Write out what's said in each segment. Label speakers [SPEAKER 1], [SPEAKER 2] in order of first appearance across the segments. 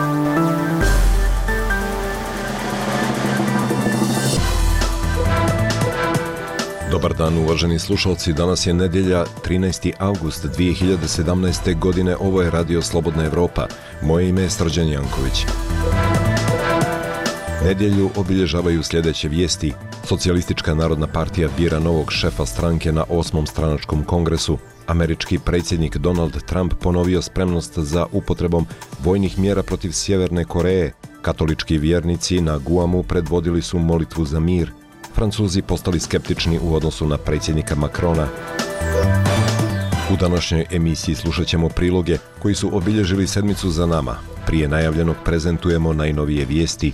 [SPEAKER 1] Dobar dan, uvaženi slušalci, danas je nedjelja 13. august 2017. godine, ovo je Radio Slobodna Evropa. Moje ime je Srđan Janković. Nedjelju obilježavaju sljedeće vijesti. Socijalistička narodna partija bira novog šefa stranke na 8. stranačkom kongresu. Američki predsjednik Donald Trump ponovio spremnost za upotrebom vojnih mjera protiv Sjeverne Koreje. Katolički vjernici na Guamu predvodili su molitvu za mir. Francuzi postali skeptični u odnosu na predsjednika Macrona. U današnjoj emisiji slušat ćemo priloge koji su obilježili sedmicu za nama. Prije najavljenog prezentujemo najnovije vijesti.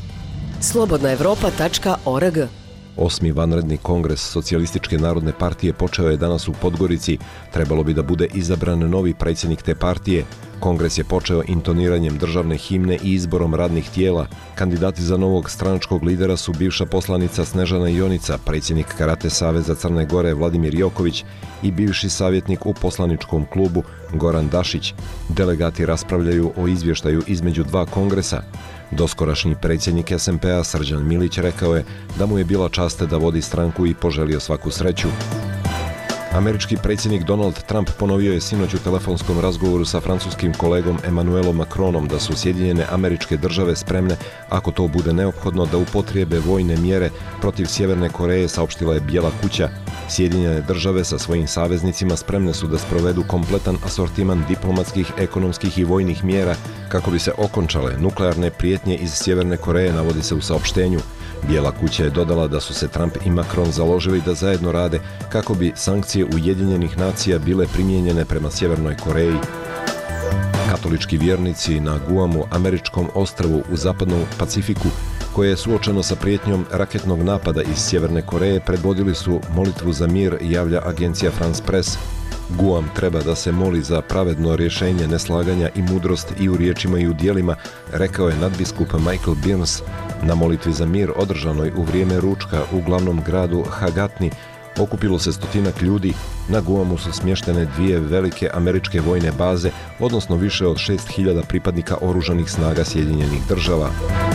[SPEAKER 2] Slobodnaevropa.org
[SPEAKER 1] 8. vanredni kongres Socijalističke narodne partije počeo je danas u Podgorici. Trebalo bi da bude izabran novi predsjednik te partije. Kongres je počeo intoniranjem državne himne i izborom radnih tijela. Kandidati za novog stranačkog lidera su bivša poslanica Snežana Jonica, predsjednik Karate saveza Crne Gore Vladimir Joković i bivši savjetnik u poslaničkom klubu Goran Dašić. Delegati raspravljaju o izvještaju između dva kongresa. Doskorašnji predsjednik SMP-a Srđan Milić rekao je da mu je bila čast da vodi stranku i poželio svaku sreću. Američki predsjednik Donald Trump ponovio je sinoć u telefonskom razgovoru sa francuskim kolegom Emmanuelom Macronom da su Sjedinjene Američke Države spremne, ako to bude neophodno, da upotrijebe vojne mjere protiv Sjeverne Koreje, saopštila je Bijela kuća. Sjedinjene Države sa svojim saveznicima spremne su da sprovedu kompletan asortiman diplomatskih, ekonomskih i vojnih mjera kako bi se okončale nuklearne prijetnje iz Sjeverne Koreje, navodi se u saopštenju. Bijela kuća je dodala da su se Trump i Macron založili da zajedno rade kako bi sankcije Ujedinjenih nacija bile primijenjene prema Sjevernoj Koreji. Katolički vjernici na Guamu, američkom ostrvu u zapadnom Pacifiku, koje je suočeno sa prijetnjom raketnog napada iz Sjeverne Koreje, predvodili su molitvu za mir, javlja agencija France Press. Guam treba da se moli za pravedno rješenje neslaganja i mudrost i u riječima i u djelima, rekao je nadbiskup Michael Burns. Na molitvi za mir održanoj u vrijeme ručka u glavnom gradu Hagatni okupilo se 100 ljudi. Na Guamu su smještene dvije velike američke vojne baze, odnosno više od 6.000 pripadnika oružanih snaga Sjedinjenih Država.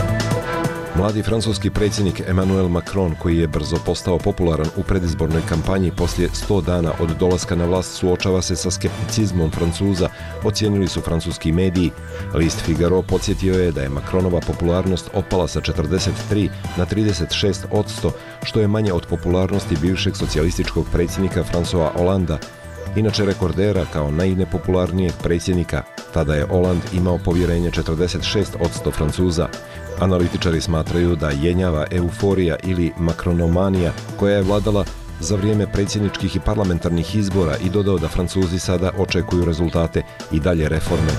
[SPEAKER 1] Mladi francuski predsjednik Emmanuel Macron, koji je brzo postao popularan u predizbornoj kampanji poslije 100 dana od dolaska na vlast, suočava se sa skepticizmom Francuza, ocijenili su francuski mediji. List Figaro podsjetio je da je Macronova popularnost opala sa 43 na 36%, što je manje od popularnosti bivšeg socijalističkog predsjednika François Hollanda, inače rekordera kao najnepopularnijeg predsjednika. Tada je Hollande imao povjerenje 46% Francuza. Analitičari smatraju da jenjava euforija ili makronomanija koja je vladala za vrijeme predsjedničkih i parlamentarnih izbora, i dodao da Francuzi sada očekuju rezultate i dalje reforme.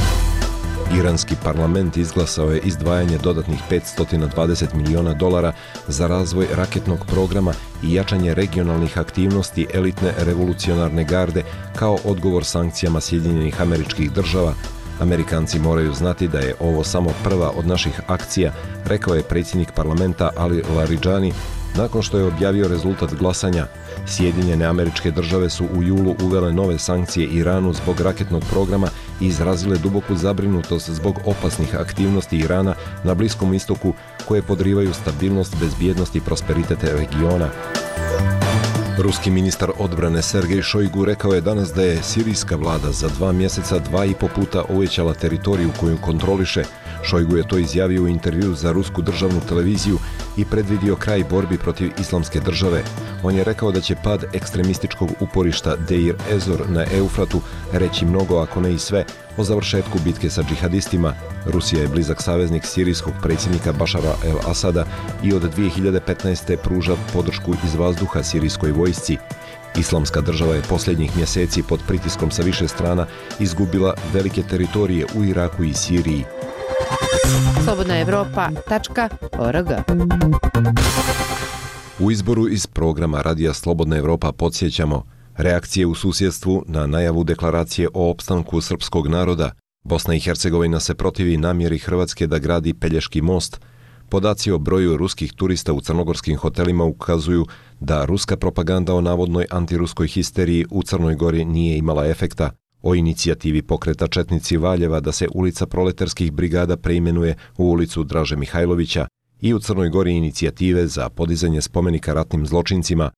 [SPEAKER 1] Iranski parlament izglasao je izdvajanje dodatnih $520 milijuna za razvoj raketnog programa i jačanje regionalnih aktivnosti elitne revolucionarne garde kao odgovor sankcijama Sjedinjenih Američkih Država. Amerikanci moraju znati da je ovo samo prva od naših akcija, rekao je predsjednik parlamenta Ali Laridžani nakon što je objavio rezultat glasanja. Sjedinjene Američke Države su u julu uvele nove sankcije Iranu zbog raketnog programa i izrazile duboku zabrinutost zbog opasnih aktivnosti Irana na Bliskom istoku koje podrivaju stabilnost, bezbjednost i prosperitet regiona. Ruski ministar odbrane Sergej Šojgu rekao je danas da je sirijska vlada za 2 mjeseca 2,5 puta uvećala teritoriju koju kontroliše. Šojgu je to izjavio u intervju za rusku državnu televiziju i predvidio kraj borbi protiv Islamske države. On je rekao da će pad ekstremističkog uporišta Deir Ezor na Eufratu reći mnogo, ako ne i sve, o završetku bitke sa džihadistima. Rusija je blizak saveznik sirijskog predsjednika Bašara el-Asada i od 2015. pruža podršku iz vazduha sirijskoj vojsci. Islamska država je posljednjih mjeseci pod pritiskom sa više strana izgubila velike teritorije u Iraku i Siriji.
[SPEAKER 2] Slobodnaevropa.org
[SPEAKER 1] U izboru iz programa Radija Slobodna Evropa podsjećamo reakcije u susjedstvu na najavu deklaracije o opstanku srpskog naroda. Bosna i Hercegovina se protivi namjeri Hrvatske da gradi Pelješki most. Podaci o broju ruskih turista u crnogorskim hotelima ukazuju da ruska propaganda o navodnoj antiruskoj histeriji u Crnoj Gori nije imala efekta. O inicijativi pokreta Četnici Valjeva da se ulica proletarskih brigada preimenuje u ulicu Draže Mihajlovića i u Crnoj Gori inicijative za podizanje spomenika ratnim zločincima.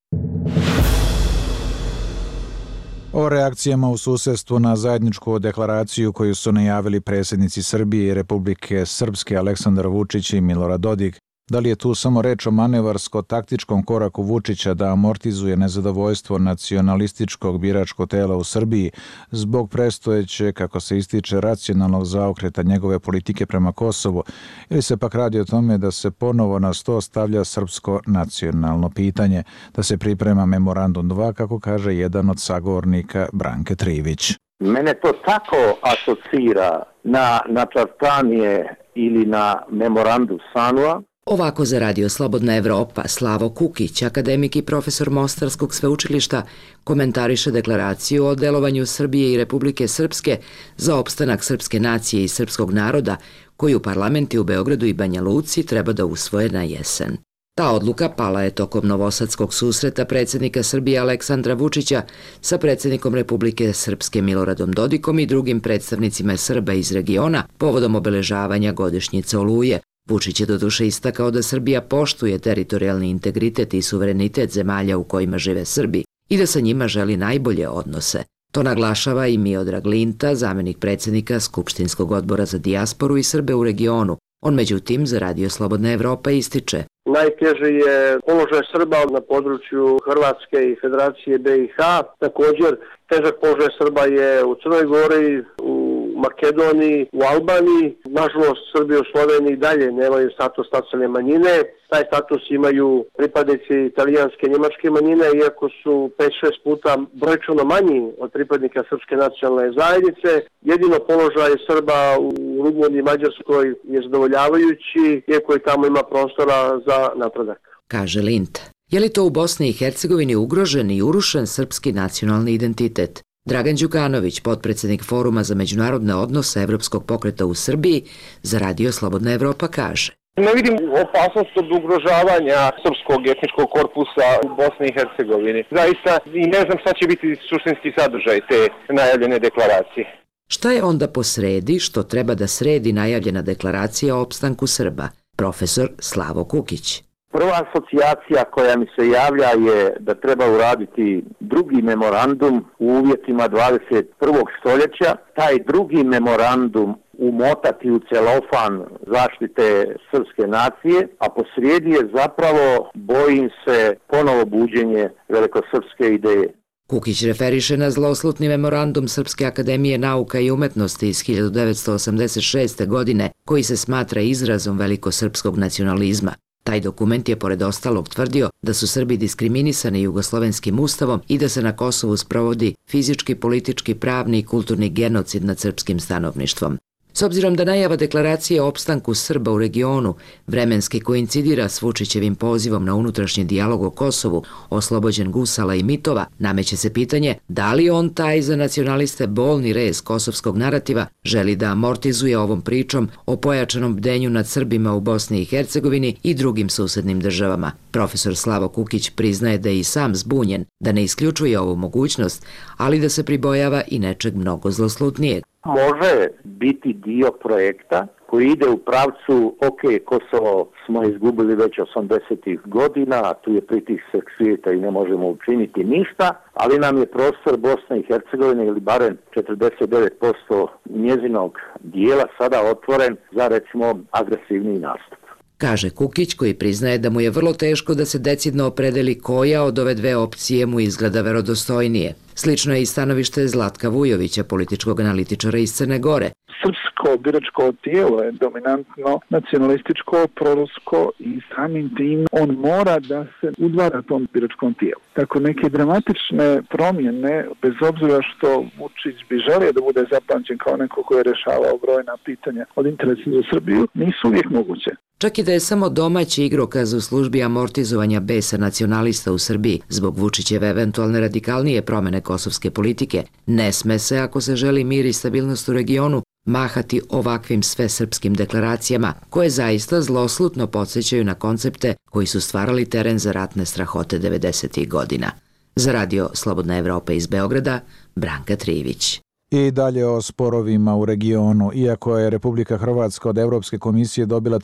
[SPEAKER 2] O reakcijama u susedstvu na zajedničku deklaraciju koju su najavili predsjednici Srbije i Republike Srpske Aleksandar Vučić i Milorad Dodik, da li je tu samo reč o manevarsko-taktičkom koraku Vučića da amortizuje nezadovoljstvo nacionalističkog biračkog tela u Srbiji zbog predstojeće, kako se ističe, racionalnog zaokreta njegove politike prema Kosovu, ili se pak radi o tome da se ponovo na sto stavlja srpsko nacionalno pitanje, da se priprema memorandum 2, kako kaže jedan od sagovornika Branke Trivić.
[SPEAKER 3] Mene to tako asocira na načrtanje ili na memorandum SANU-a.
[SPEAKER 4] Ovako za Radio Slobodna Evropa Slavo Kukić, akademik i profesor Mostarskog sveučilišta, komentariše deklaraciju o delovanju Srbije i Republike Srpske za opstanak srpske nacije i srpskog naroda, koju parlamenti u Beogradu i Banja Luci treba da usvoje na jesen. Ta odluka pala je tokom novosadskog susreta predsjednika Srbije Aleksandra Vučića sa predsjednikom Republike Srpske Miloradom Dodikom i drugim predstavnicima Srba iz regiona povodom obeležavanja godišnjice Oluje. Vučić je doduše istakao da Srbija poštuje teritorijalni integritet i suverenitet zemalja u kojima žive Srbi i da sa njima želi najbolje odnose. To naglašava i Miodrag Linta, zamenik predsjednika Skupštinskog odbora za dijasporu i Srbe u regionu. On međutim za Radio Slobodna Evropa ističe:
[SPEAKER 3] Najteže je položaj Srba na području Hrvatske i Federacije BiH. Također, težak položaj Srba je u Crnoj Gori, u Makedoniji, u Albaniji. Nažalost, Srbi u Sloveniji dalje nemaju status nacionalne manjine. Taj status imaju pripadnici italijanske i njemačke manjine, iako su 5-6 puta brojčano manji od pripadnika srpske nacionalne zajednice. Jedino položaj Srba u Rumuniji i Mađarskoj je zadovoljavajući, iako i tamo ima prostora za napredak.
[SPEAKER 4] Kaže Lint. Je li to u Bosni i Hercegovini ugrožen i urušen srpski nacionalni identitet? Dragan Đukanović, potpredsjednik Foruma za međunarodne odnose Evropskog pokreta u Srbiji, za Radio Slobodna Evropa kaže:
[SPEAKER 5] Ne vidim opasnost od ugrožavanja srpskog etničkog korpusa u Bosni i Hercegovini. Zaista i ne znam šta će biti suštinski sadržaj te najavljene deklaracije.
[SPEAKER 4] Šta je onda posredi što treba da sredi najavljena deklaracija o opstanku Srba? Profesor Slavo Kukić.
[SPEAKER 3] Prva asocijacija koja mi se javlja je da treba uraditi drugi memorandum u uvjetima 21. stoljeća. Taj drugi memorandum umotati u celofan zaštite srpske nacije, a posrijedi je zapravo, bojim se, ponovo buđenje velikosrpske ideje.
[SPEAKER 4] Kukić referiše na zloslutni memorandum Srpske akademije nauka i umetnosti iz 1986. godine, koji se smatra izrazom velikosrpskog nacionalizma. Taj dokument je pored ostalog tvrdio da su Srbi diskriminisani jugoslovenskim ustavom i da se na Kosovu sprovodi fizički, politički, pravni i kulturni genocid nad srpskim stanovništvom. S obzirom da najava deklaracije o opstanku Srba u regionu vremenski koincidira s Vučićevim pozivom na unutrašnji dijalog o Kosovu, oslobođen gusala i mitova, nameće se pitanje da li on taj za nacionaliste bolni rez kosovskog narativa želi da amortizuje ovom pričom o pojačanom bdenju nad Srbima u Bosni i Hercegovini i drugim susednim državama. Profesor Slavo Kukić priznaje da je i sam zbunjen, da ne isključuje ovu mogućnost, ali da se pribojava i nečeg mnogo zloslutnijeg.
[SPEAKER 3] Može biti dio projekta koji ide u pravcu, Kosovo smo izgubili već 80. godina, tu je pritisak svijeta i ne možemo učiniti ništa, ali nam je prostor Bosne i Hercegovine ili barem 49% njezinog dijela sada otvoren za, recimo, agresivni nastup.
[SPEAKER 4] Kaže Kukić, koji priznaje da mu je vrlo teško da se decidno opredeli koja od ove dve opcije mu izgleda verodostojnije. Slično je i stanovište Zlatka Vujovića, političkog analitičara iz Crne Gore.
[SPEAKER 6] Srpsko biračko tijelo je dominantno nacionalističko, prorusko i samim tim on mora da se udvara tom biračkom tijelu. Tako neke dramatične promjene, bez obzira što Vučić bi želio da bude zapamćen kao neko koji je rešavao brojna pitanja od interesa za Srbiju, nisu uvijek moguće.
[SPEAKER 4] Čak i da je samo domaći igrokaz u službi amortizovanja besa nacionalista u Srbiji zbog Vučićeve eventualne radikalnije promjene kosovske politike, ne sme se, ako se želi mir i stabilnost u regionu, mahati ovakvim svesrpskim deklaracijama koje zaista zloslutno podsjećaju na koncepte koji su stvarali teren za ratne strahote 90. godina. Za Radio Slobodna Evropa iz Beograda, Branka Trivić.
[SPEAKER 2] I dalje o sporovima u regionu. Iako je Republika Hrvatska od Evropske komisije dobila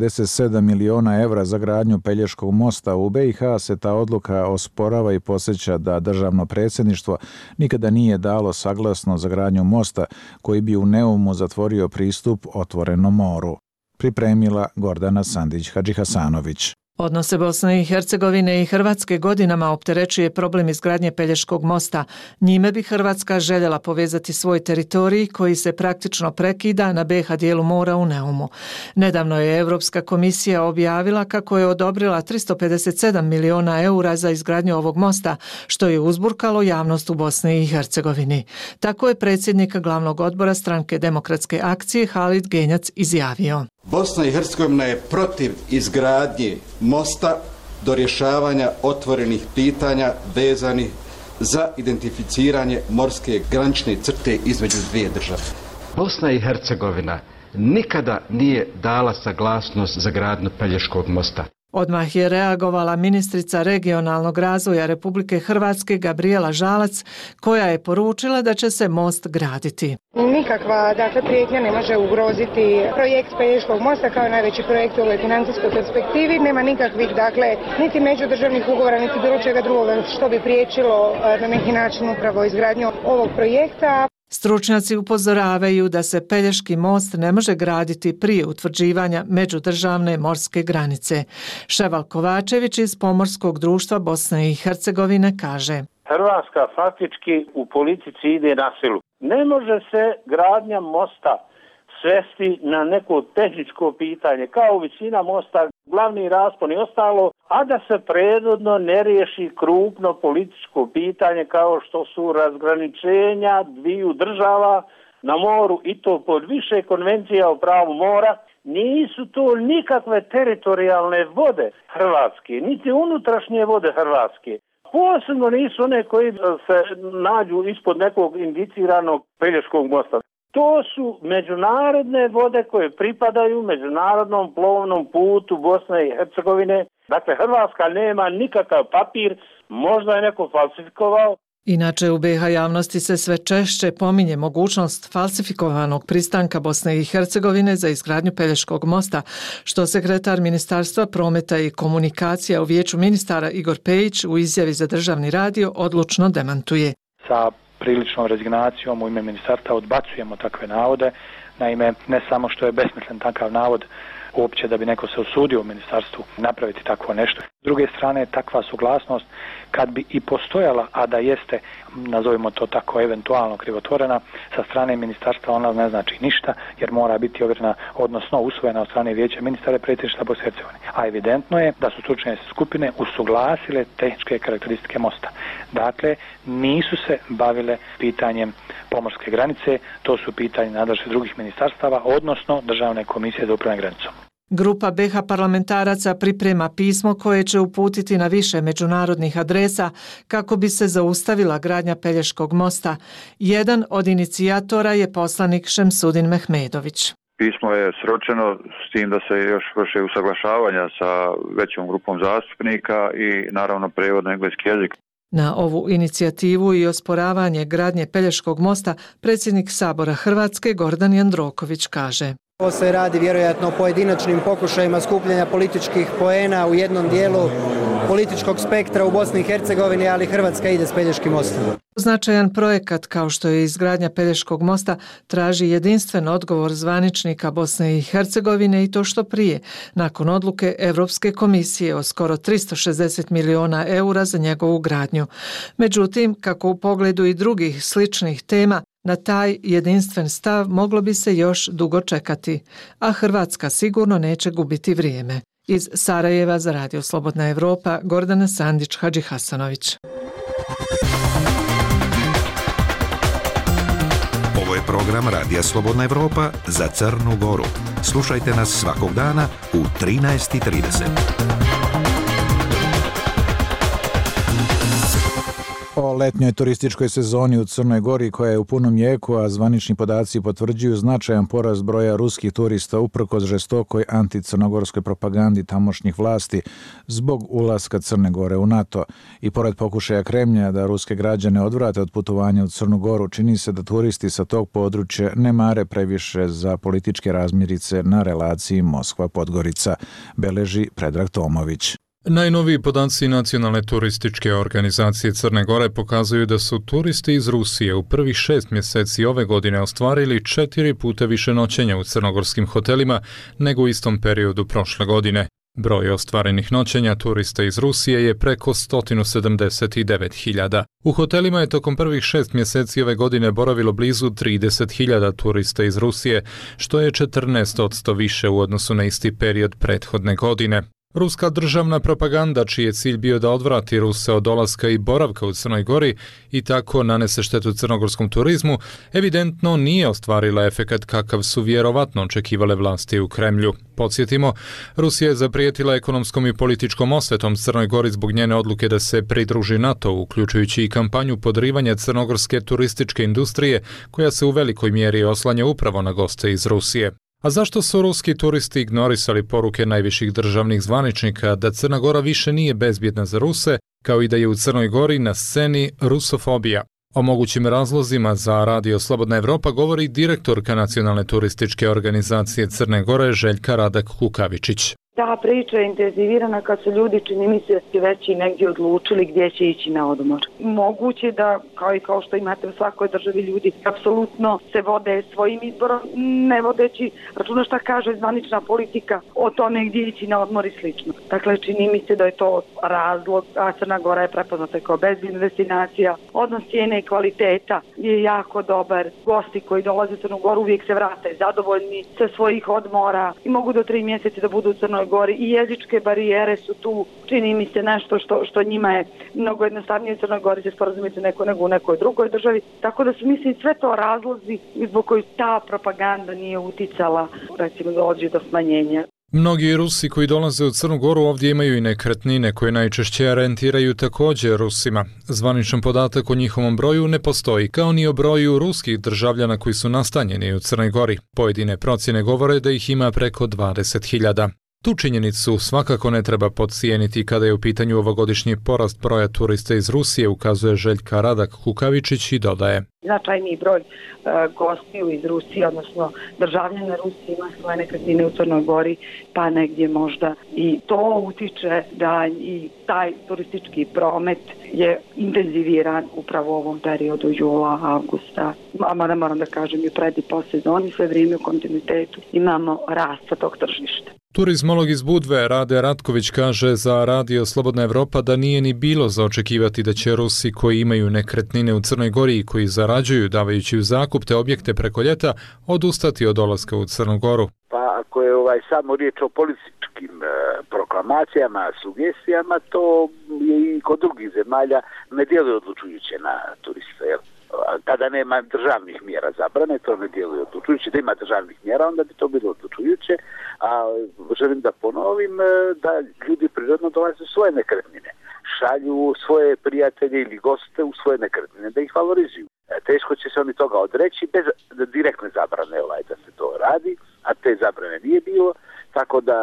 [SPEAKER 2] 357 miliona evra za gradnju Pelješkog mosta, u BiH se ta odluka osporava i podsjeća da državno predsjedništvo nikada nije dalo saglasnost za gradnju mosta koji bi u Neumu zatvorio pristup otvorenom moru. Pripremila Gordana Sandić-Hadžihasanović.
[SPEAKER 7] Odnose Bosne i Hercegovine i Hrvatske godinama opterećuje problem izgradnje Pelješkog mosta. Njime bi Hrvatska željela povezati svoj teritorij koji se praktično prekida na BiH dijelu mora u Neumu. Nedavno je Europska komisija objavila kako je odobrila 357 miliona eura za izgradnju ovog mosta, što je uzburkalo javnost u Bosni i Hercegovini. Tako je predsjednik glavnog odbora stranke Demokratske akcije Halid Genjac izjavio.
[SPEAKER 8] Bosna i Hercegovina je protiv izgradnje mosta do rješavanja otvorenih pitanja vezanih za identificiranje morske granične crte između dvije države. Bosna i Hercegovina nikada nije dala saglasnost za gradnju Pelješkog mosta.
[SPEAKER 7] Odmah je reagovala ministrica regionalnog razvoja Republike Hrvatske Gabrijela Žalac, koja je poručila da će se most graditi.
[SPEAKER 9] Nikakva prijetnja ne može ugroziti projekt Pelješkog mosta kao najveći projekt u ovoj financijskoj perspektivi. Nema nikakvih niti međudržavnih ugovora, niti bilo čega drugoga što bi priječilo na neki način upravo izgradnju ovog projekta.
[SPEAKER 7] Stručnjaci upozoravaju da se Pelješki most ne može graditi prije utvrđivanja međudržavne morske granice. Ševal Kovačević iz Pomorskog društva Bosne i Hercegovine kaže:
[SPEAKER 10] Hrvatska faktički u politici ide na silu. Ne može se gradnja mosta svesti na neko tehničko pitanje, kao visina mosta, glavni raspon i ostalo, a da se prethodno ne riješi krupno političko pitanje kao što su razgraničenja dviju država na moru i to pod više konvencija o pravu mora. Nisu to nikakve teritorijalne vode Hrvatske, niti unutrašnje vode Hrvatske. Posebno nisu one koji se nađu ispod nekog indiciranog Pelješkog mosta. To su međunarodne vode koje pripadaju međunarodnom plovnom putu Bosne i Hercegovine. Dakle, Hrvatska nema nikakav papir, možda je neko falsifikovao.
[SPEAKER 7] Inače, u BiH javnosti se sve češće pominje mogućnost falsifikovanog pristanka Bosne i Hercegovine za izgradnju Pelješkog mosta, što sekretar Ministarstva prometa i komunikacija u Vijeću ministara Igor Pejić u izjavi za državni radio odlučno demantuje.
[SPEAKER 11] Sa priličnom rezignacijom u ime ministarstva odbacujemo takve navode. Naime, ne samo što je besmislen takav navod uopće da bi neko se usudio u ministarstvu napraviti takvo nešto. S druge strane, takva suglasnost, kad bi i postojala, a da jeste, nazovimo to tako, eventualno krivotvorena, sa strane ministarstva ona ne znači ništa, jer mora biti ovjerena, odnosno usvojena od strane Vijeća ministara i predsjedništva Bosne i Hercegovine. A evidentno je da su stručne skupine usuglasile tehničke karakteristike mosta. Dakle, nisu se bavile pitanjem pomorske granice, to su pitanje nadležnosti drugih ministarstava, odnosno Državne komisije za upravljanje granicom.
[SPEAKER 7] Grupa BiH parlamentaraca priprema pismo koje će uputiti na više međunarodnih adresa kako bi se zaustavila gradnja Pelješkog mosta. Jedan od inicijatora je poslanik Šemsudin Mehmedović.
[SPEAKER 12] Pismo je sročeno s tim da se još vrše usaglašavanja sa većom grupom zastupnika i naravno prevod na engleski jezik.
[SPEAKER 7] Na ovu inicijativu i osporavanje gradnje Pelješkog mosta predsjednik Sabora Hrvatske Gordan Jandroković kaže:
[SPEAKER 13] Ovo se radi vjerojatno o pojedinačnim pokušajima skupljanja političkih poena u jednom dijelu političkog spektra u Bosni i Hercegovini, ali Hrvatska ide s Pelješkim mostom.
[SPEAKER 7] Značajan projekat kao što je izgradnja Pelješkog mosta traži jedinstven odgovor zvaničnika Bosne i Hercegovine i to što prije, nakon odluke Europske komisije o skoro 360 miliona eura za njegovu gradnju. Međutim, kako u pogledu i drugih sličnih tema, na taj jedinstven stav moglo bi se još dugo čekati, a Hrvatska sigurno neće gubiti vrijeme. Iz Sarajeva za Radio Slobodna Evropa, Gordana Sandić-Hadžihasanović.
[SPEAKER 14] Ovo je program Radija Slobodna Evropa za Crnu Goru. Slušajte nas svakog dana u 13:30.
[SPEAKER 2] O letnjoj turističkoj sezoni u Crnoj Gori koja je u punom jeku, a zvanični podaci potvrđuju značajan porast broja ruskih turista uprkos žestokoj anticrnogorskoj propagandi tamošnjih vlasti zbog ulaska Crne Gore u NATO. I pored pokušaja Kremlja da ruske građane odvrate od putovanja u Crnu Goru, čini se da turisti sa tog područja ne mare previše za političke razmirice na relaciji Moskva-Podgorica, beleži Predrag Tomović.
[SPEAKER 15] Najnoviji podaci Nacionalne turističke organizacije Crne Gore pokazuju da su turisti iz Rusije u prvih 6 mjeseci ove godine ostvarili 4 puta više noćenja u crnogorskim hotelima nego u istom periodu prošle godine. Broj ostvarenih noćenja turista iz Rusije je preko 179.000. U hotelima je tokom prvih 6 mjeseci ove godine boravilo blizu 30.000 turista iz Rusije, što je 14% više u odnosu na isti period prethodne godine. Ruska državna propaganda, čiji je cilj bio da odvrati Ruse od dolaska i boravka u Crnoj Gori i tako nanese štetu crnogorskom turizmu, evidentno nije ostvarila efekat kakav su vjerovatno očekivale vlasti u Kremlju. Podsjetimo, Rusija je zaprijetila ekonomskom i političkom osvetom Crnoj Gori zbog njene odluke da se pridruži NATO, uključujući i kampanju podrivanja crnogorske turističke industrije, koja se u velikoj mjeri oslanja upravo na goste iz Rusije. A zašto su ruski turisti ignorisali poruke najviših državnih zvaničnika da Crna Gora više nije bezbjedna za Ruse, kao i da je u Crnoj Gori na sceni rusofobija? O mogućim razlozima za Radio Slobodna Evropa govori direktorka Nacionalne turističke organizacije Crne Gore Željka Radak-Kukavičić.
[SPEAKER 16] Ta priča je intenzivirana kad su ljudi, čini mi se, već i negdje odlučili gdje će ići na odmor. Moguće da, kao što imate u svakoj državi, ljudi apsolutno se vode svojim izborom, ne vodeći računa šta kaže zvanična politika o tome gdje ići na odmor i slično. Dakle, čini mi se da je to razlog, a Crna Gora je prepoznata kao bezbjedna destinacija. Odnos cijene i kvaliteta je jako dobar. Gosti koji dolaze u Crnu Goru uvijek se vrate zadovoljni sa svojih odmora i mogu do 3 mjeseca da budu u Crnoj Gori i jezičke barijere su tu, čini mi se, nešto što njima je mnogo jednostavnije u Crnoj Gori se sporazumiti nego u nekoj drugoj državi, tako da su, mislim, sve to razlozi zbog koji ta propaganda nije uticala, recimo, dođe do smanjenja.
[SPEAKER 15] Mnogi Rusi koji dolaze u Crnu Goru ovdje imaju i nekretnine koje najčešće rentiraju također Rusima. Zvaničan podatak o njihovom broju ne postoji, kao ni o broju ruskih državljana koji su nastanjeni u Crnoj Gori. Pojedine procjene govore da ih ima preko 20.000. Tu činjenicu svakako ne treba podcijeniti kada je u pitanju ovogodišnji porast broja turista iz Rusije, ukazuje Željka Radak-Kukavičić i dodaje.
[SPEAKER 16] Značajniji broj gostiju iz Rusije, odnosno državljana Rusije, ima svoje nekretnine u Crnoj Gori, pa negdje možda i to utiče da i taj turistički promet je intenziviran upravo u ovom periodu jula, avgusta. A moram da kažem i u pred i post sezoni, sve vrijeme u kontinuitetu imamo rast tog tržišta.
[SPEAKER 15] Turizmolog iz Budve Rade Ratković kaže za Radio Slobodna Evropa da nije ni bilo za očekivati da će Rusi koji imaju nekretnine u Crnoj Gori i koji zarađuju davajući u zakup te objekte preko ljeta odustati od dolaska u Crnu Goru.
[SPEAKER 17] Pa ako je samo riječ o političkim proklamacijama, sugestijama, to je i kod drugih zemalja ne djeluje odlučujuće na turiste. Kada nema državnih mjera zabrane, to ne djeluje odlučujuće. Da ima državnih mjera, onda bi to bilo odlučujuće. A želim da ponovim da ljudi prirodno dolaze u svoje nekretnine. Šalju svoje prijatelje ili goste u svoje nekretnine da ih valorizuju. Teško će se oni toga odreći bez direktne zabrane da se to radi, a te zabrane nije bilo. Tako da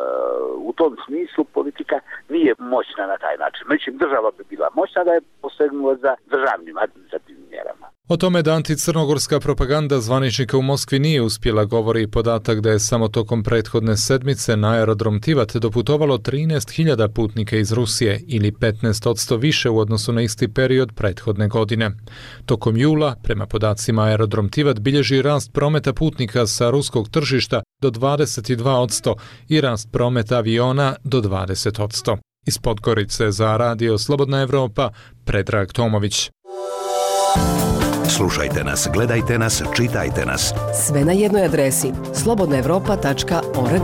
[SPEAKER 17] u tom smislu politika nije moćna na taj način. Međutim, država bi bila moćna da je posegnula za državnim administrativnim mjerama.
[SPEAKER 15] O tome da anticrnogorska propaganda zvaničnika u Moskvi nije uspjela govori i podatak da je samo tokom prethodne sedmice na aerodrom Tivat doputovalo 13.000 putnika iz Rusije ili 15% više u odnosu na isti period prethodne godine. Tokom jula, prema podacima aerodrom Tivat bilježi rast prometa putnika sa ruskog tržišta do 22% i rast prometa aviona do 20%. Iz Podgorice za Radio Slobodna Evropa, Predrag Tomović.
[SPEAKER 14] Slušajte nas, gledajte nas, čitajte nas.
[SPEAKER 18] Sve na jednoj adresi slobodnaevropa.org.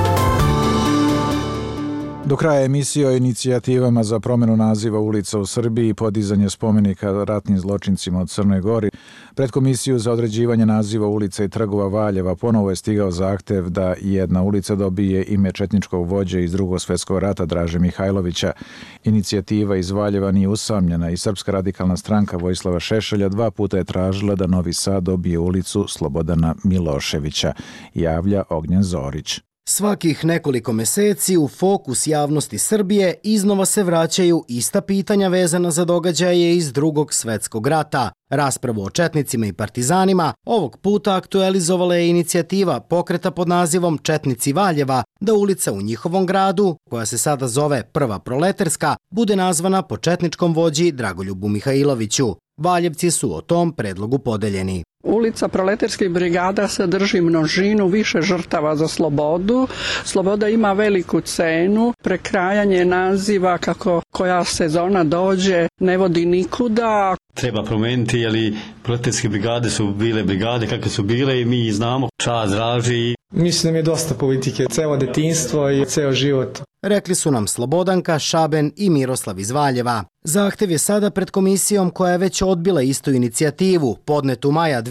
[SPEAKER 2] Do kraja emisije o inicijativama za promjenu naziva ulica u Srbiji i podizanje spomenika ratnim zločincima u Crnoj Gori, Pred Komisiju za određivanje naziva ulica i trgova Valjeva ponovo je stigao zahtev da jedna ulica dobije ime četničkog vođe iz Drugog svjetskog rata Draže Mihajlovića. Inicijativa iz Valjeva nije usamljena i Srpska radikalna stranka Vojislava Šešelja 2 puta je tražila da Novi Sad dobije ulicu Slobodana Miloševića, javlja Ognjen Zorić.
[SPEAKER 19] Svakih nekoliko meseci u fokus javnosti Srbije iznova se vraćaju ista pitanja vezana za događaje iz Drugog svjetskog rata. Raspravu o četnicima i partizanima ovog puta aktualizovala je inicijativa pokreta pod nazivom Četnici Valjeva da ulica u njihovom gradu, koja se sada zove Prva Proleterska, bude nazvana po četničkom vođi Dragoljubu Mihajloviću. Valjevci su o tom predlogu podeljeni.
[SPEAKER 20] Ulica Proleterskih brigada sadrži množinu više žrtava za slobodu. Sloboda ima veliku cenu. Prekrajanje naziva kako koja sezona dođe ne vodi nikuda.
[SPEAKER 21] Treba promijeniti, jer proleterske brigade su bile brigade kakve su bile i mi znamo. Čas draži.
[SPEAKER 22] Mislim da mi je dosta politike, celo detinjstvo i ceo život.
[SPEAKER 19] Rekli su nam Slobodanka, Šaben i Miroslav iz Valjeva. Zahtev je sada pred komisijom koja je već odbila istu inicijativu, podnetu maja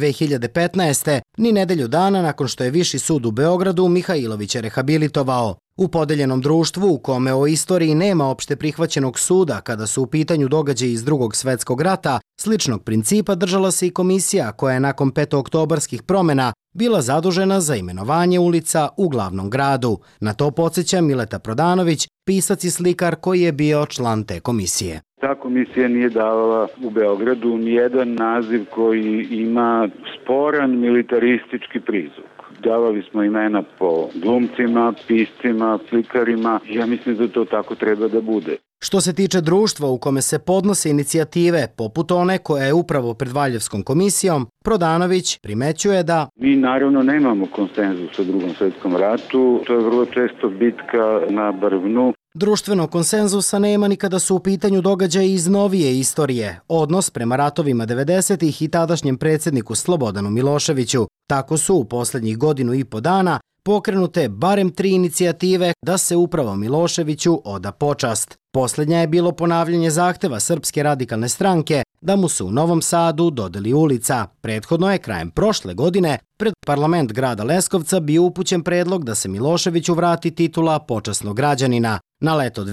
[SPEAKER 19] 2015. ni nedelju dana nakon što je Viši sud u Beogradu Mihajlovića rehabilitovao. U podeljenom društvu u kome o istoriji nema opšte prihvaćenog suda kada su u pitanju događaji iz Drugog svjetskog rata, sličnog principa držala se i komisija koja je nakon petooktobarskih promjena bila zadužena za imenovanje ulica u glavnom gradu. Na to podsjeća Mileta Prodanović, pisac i slikar koji je bio član te komisije.
[SPEAKER 23] Ta komisija nije davala u Beogradu nijedan naziv koji ima sporan militaristički prizvuk. Davali smo imena po glumcima, piscima, slikarima. Ja mislim da to tako treba da bude.
[SPEAKER 19] Što se tiče društva u kome se podnose inicijative, poput one koja je upravo pred Valjevskom komisijom, Prodanović primećuje da
[SPEAKER 23] mi naravno nemamo konsenzus o Drugom svjetskom ratu. To je vrlo često bitka na brvnu.
[SPEAKER 19] Društvenog konsenzusa nema ni kada su u pitanju događaji iz novije istorije, odnos prema ratovima 90-ih i tadašnjem predsjedniku Slobodanu Miloševiću. Tako su u posljednjih 1,5 dana pokrenute barem 3 inicijative da se upravo Miloševiću oda počast. Posljednja je bilo ponavljanje zahteva Srpske radikalne stranke da mu se u Novom Sadu dodeli ulica. Prethodno je krajem prošle godine pred parlament grada Leskovca bio upućen predlog da se Miloševiću vrati titula počasnog građanina. Na leto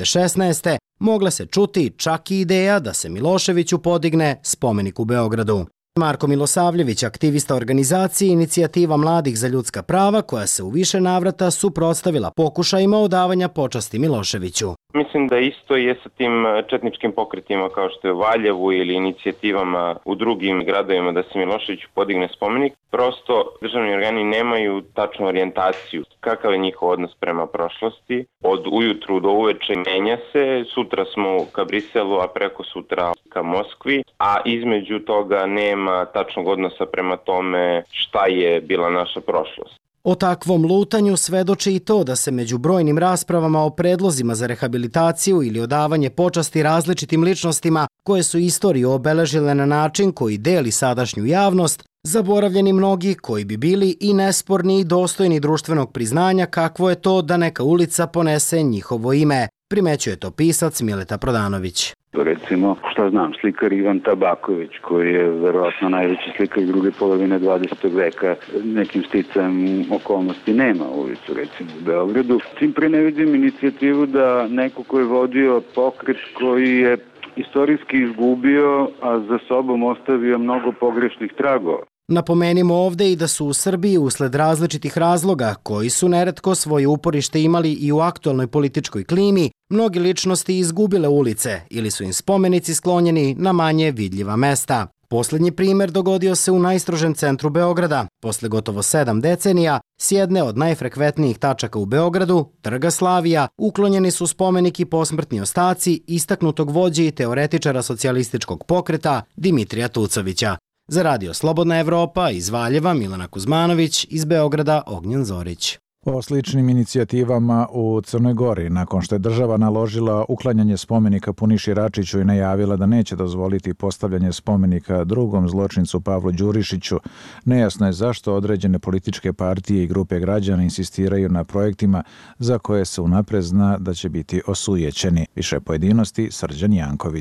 [SPEAKER 19] 2016. mogla se čuti čak i ideja da se Miloševiću podigne spomenik u Beogradu. Marko Milosavljević, aktivista organizacije Inicijativa mladih za ljudska prava, koja se u više navrata suprotstavila pokušajima odavanja počasti Miloševiću.
[SPEAKER 24] Mislim da isto je sa tim četničkim pokretima kao što je u Valjevu ili inicijativama u drugim gradovima da se Miloševiću podigne spomenik. Prosto državni organi nemaju tačnu orijentaciju. Kakav je njihov odnos prema prošlosti? Od ujutru do uveče menja se. Sutra smo ka Briselu, a preko sutra ka Moskvi. A između toga nema tačnog odnosa prema tome šta je bila naša prošlost.
[SPEAKER 19] O takvom lutanju svedoči i to da se među brojnim raspravama o predlozima za rehabilitaciju ili odavanje počasti različitim ličnostima koje su istoriju obeležile na način koji deli sadašnju javnost, zaboravljeni mnogi koji bi bili i nesporni i dostojni društvenog priznanja kakvo je to da neka ulica ponese njihovo ime, primećuje to pisac Mileta Prodanović.
[SPEAKER 23] Recimo, šta znam, slikar Ivan Tabaković, koji je verovatno najveći slikar druge polovine 20. veka, nekim sticajem okolnosti nema ulicu, recimo u Beogradu. Tim pre ne vidim inicijativu da neko ko je vodio pokret koji je istorijski izgubio, a za sobom ostavio mnogo pogrešnih tragova.
[SPEAKER 19] Napomenimo ovde i da su u Srbiji usled različitih razloga, koji su neretko svoje uporište imali i u aktualnoj političkoj klimi, mnogi ličnosti izgubile ulice ili su im spomenici sklonjeni na manje vidljiva mesta. Poslednji primer dogodio se u najstrožem centru Beograda. Posle gotovo 7 decenija, s jedne od najfrekventnijih tačaka u Beogradu, Trga Slavija, uklonjeni su spomenik i posmrtni ostaci istaknutog vođe i teoretičara socijalističkog pokreta Dimitrija Tucovića. Za Radio Slobodna Evropa iz Valjeva Milana Kuzmanović, iz Beograda Ognjen Zorić.
[SPEAKER 2] O sličnim inicijativama u Crnoj Gori, nakon što je država naložila uklanjanje spomenika Puniši Račiću i najavila da neće dozvoliti postavljanje spomenika drugom zločincu Pavlu Đurišiću, nejasno je zašto određene političke partije i grupe građana insistiraju na projektima za koje se unapred zna da će biti osujećeni. Više pojedinosti Srđan Janković.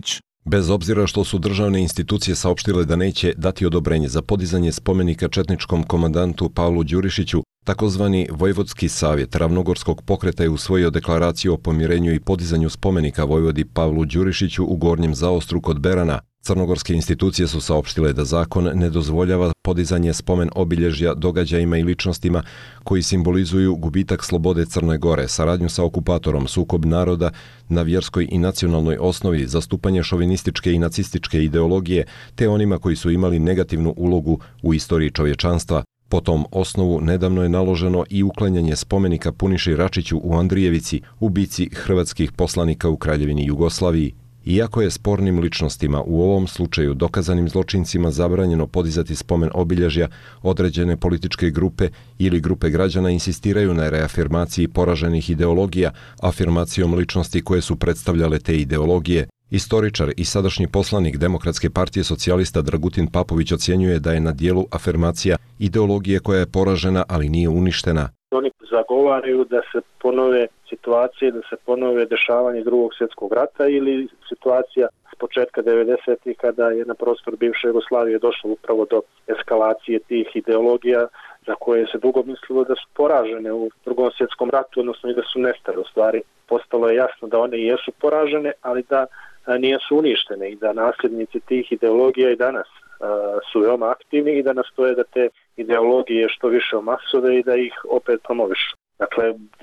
[SPEAKER 1] Bez obzira što su državne institucije saopštile da neće dati odobrenje za podizanje spomenika četničkom komandantu Pavlu Đurišiću, takozvani Vojvodski savjet Ravnogorskog pokreta je usvojio deklaraciju o pomirenju i podizanju spomenika vojvodi Pavlu Đurišiću u Gornjem Zaostru kod Berana. Crnogorske institucije su saopštile da zakon ne dozvoljava podizanje spomen obilježja događajima i ličnostima koji simbolizuju gubitak slobode Crne Gore, saradnju sa okupatorom, sukob naroda na vjerskoj i nacionalnoj osnovi, zastupanje šovinističke i nacističke ideologije, te onima koji su imali negativnu ulogu u istoriji čovječanstva. Po tom osnovu nedavno je naloženo i uklanjanje spomenika Puniši Račiću u Andrijevici, ubici hrvatskih poslanika u Kraljevini Jugoslaviji. Iako je spornim ličnostima, u ovom slučaju dokazanim zločincima, zabranjeno podizati spomen obilježja, određene političke grupe ili grupe građana insistiraju na reafirmaciji poraženih ideologija, afirmacijom ličnosti koje su predstavljale te ideologije. Istoričar i sadašnji poslanik Demokratske partije socijalista Dragutin Papović ocjenjuje da je na dijelu afirmacija ideologije koja je poražena, ali nije uništena.
[SPEAKER 3] Oni zagovaraju da se ponove situacije, da se ponove dešavanje Drugog svjetskog rata ili situacija s početka 90-ih kada je na prostor bivše Jugoslavije došlo upravo do eskalacije tih ideologija za koje se dugo mislilo da su poražene u Drugom svjetskom ratu, odnosno i da su nestale. U stvari postalo je jasno da one jesu poražene, ali da nisu uništene i da nasljednici tih ideologija i danas su veoma aktivni i da nastoje da te ideologije što više omasove i da ih opet promovišu. Dakle,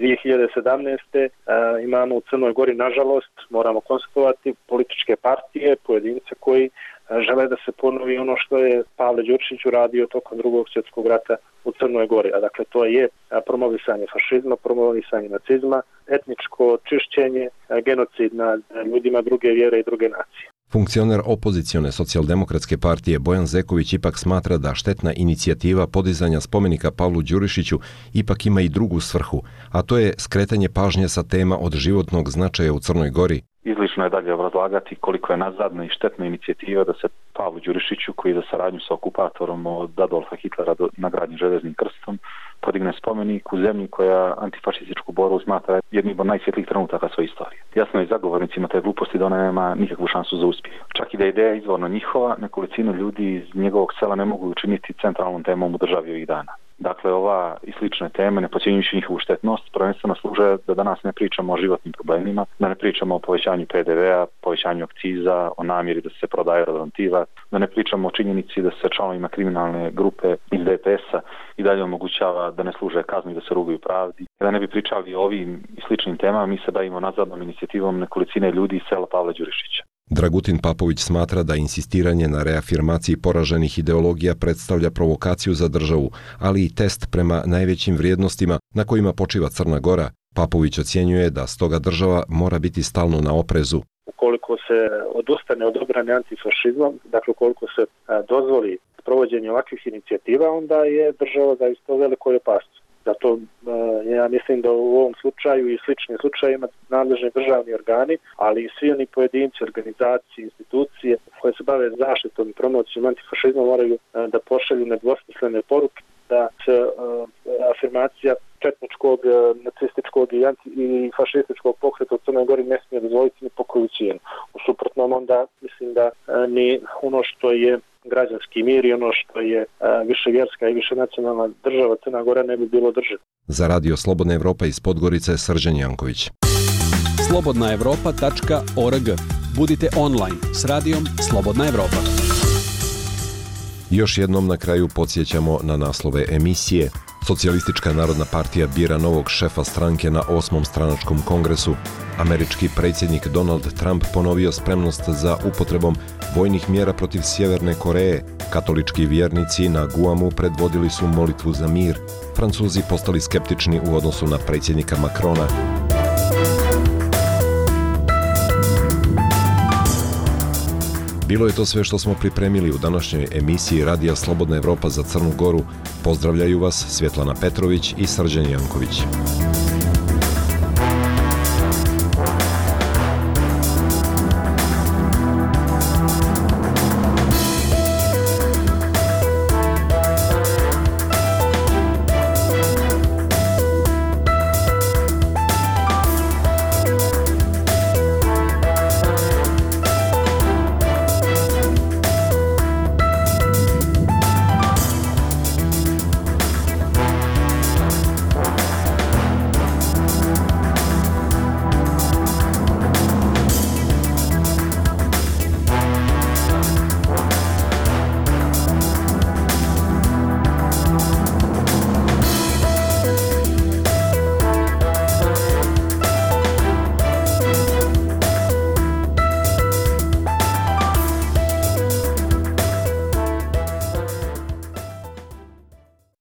[SPEAKER 3] 2017. imamo u Crnoj Gori, nažalost, moramo konstatovati, političke partije, pojedince koji žele da se ponovi ono što je Pavle Đurišić uradio tokom Drugog svjetskog rata u Crnoj Gori. A dakle, to je promovisanje fašizma, promovisanje nacizma, etničko čišćenje, genocid nad ljudima druge vjere i druge nacije.
[SPEAKER 1] Funkcioner opozicione socijaldemokratske partije Bojan Zeković ipak smatra da štetna inicijativa podizanja spomenika Pavlu Đurišiću ipak ima i drugu svrhu, a to je skretanje pažnje sa tema od životnog značaja u Crnoj Gori.
[SPEAKER 5] Izlično je dalje obrazlagati koliko je nazadna i štetna inicijativa da se Pavlu Đurišiću, koji za saradnju sa okupatorom od Adolfa Hitlera nagrađen železnim krstom, podigne spomenik u zemlji koja antifašističku borbu smatra jednim od najsvjetlijih trenutaka svoje istorije. Jasno je zagovornicima te gluposti da ona nema nikakvu šansu za uspjeh. Čak i da je ideja izvorno njihova, nekolicina ljudi iz njegovog sela ne mogu učiniti centralnom temom u državi ovih dana. Dakle, ova i slične teme, ne podcjenjujući njihovu štetnost, prvenstveno služe da danas ne pričamo o životnim problemima, da ne pričamo o povećanju PDV-a, povećanju akciza, o namjeri da se prodaje rodantiva, da ne pričamo o činjenici da se članovima kriminalne grupe iz DPS-a i dalje omogućava da ne služe kazni i da se rugaju pravdi. Da ne bi pričali o ovim i sličnim temama, mi se bavimo nazadnom inicijativom nekolicine ljudi iz sela Pavla Đurišića.
[SPEAKER 1] Dragutin Papović smatra da insistiranje na reafirmaciji poraženih ideologija predstavlja provokaciju za državu, ali i test prema najvećim vrijednostima na kojima počiva Crna Gora. Papović ocjenjuje da stoga država mora biti stalno na oprezu.
[SPEAKER 3] Ukoliko se odustane od obrane antifašizmom, dakle ukoliko se dozvoli provođenje ovakvih inicijativa, onda je država zaista u velikoj opasnosti. Zato ja mislim da u ovom slučaju i sličnim slučajima nadležni državni organi, ali i svi oni pojedinci, organizacije, institucije koje se bave zaštitom i promocijom antifašizma moraju da pošalju nedvosmislene poruke da se afirmacija četničkog, nacističkog i fašističkog pokreta u Crnoj Gori ne smije dozvoliti ni po koju cijenu. U suprotnom onda mislim da ni ono što je građanski mir i ono što je više vjerska i više nacionalna država Crna Gora ne bi bilo država.
[SPEAKER 1] Za Radio Slobodna Evropa iz Podgorice, Srđan Janković.
[SPEAKER 6] slobodnaevropa.org. Budite online s radijom Slobodna Evropa.
[SPEAKER 1] Još jednom na kraju podsjećamo na naslove emisije. Socijalistička narodna partija bira novog šefa stranke na 8. stranačkom kongresu. Američki predsjednik Donald Trump ponovio spremnost za upotrebom vojnih mjera protiv Sjeverne Koreje. Katolički vjernici na Guamu predvodili su molitvu za mir. Francuzi postali skeptični u odnosu na predsjednika Macrona. Bilo je to sve što smo pripremili u današnjoj emisiji Radija Slobodna Evropa za Crnu Goru. Pozdravljaju vas Svjetlana Petrović i Srđan Janković.